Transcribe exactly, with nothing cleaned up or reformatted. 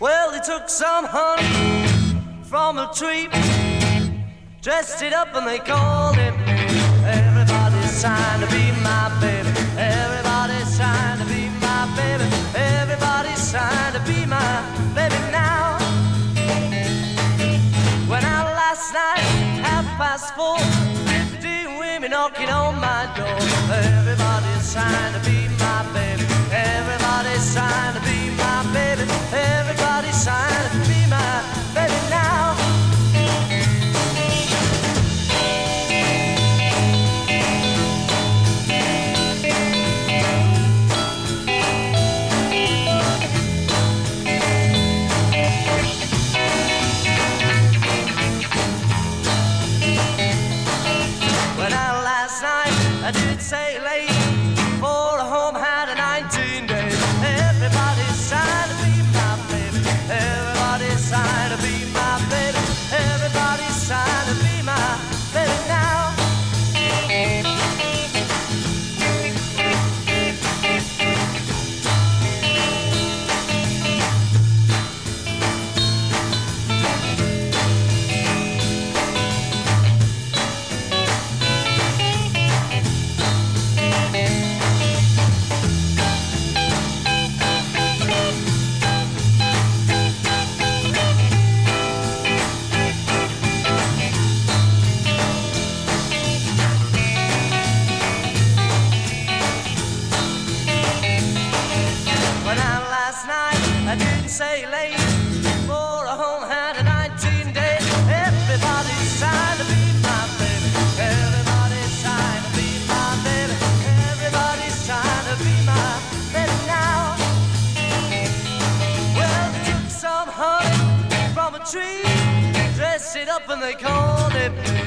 Well, they took some honey from a tree, dressed it up and they called it me. Everybody's trying to be my baby. Everybody's trying to be my baby. Everybody's trying to be my baby now. Went out last night, half past four, fifteen women knocking on my door. Everybody's trying to be my baby. Everybody's trying to be my baby. Everybody's trying to be my baby now. I did say late for a home had a nineteen days. Everybody's trying to be my baby. Everybody's trying to be my baby. Everybody's trying to be my baby now. Say late for a home had a nineteen days. Everybody's trying to be my baby. Everybody's trying to be my baby. Everybody's trying to be my baby now. Well, they took some honey from a tree, dressed it up and they called it.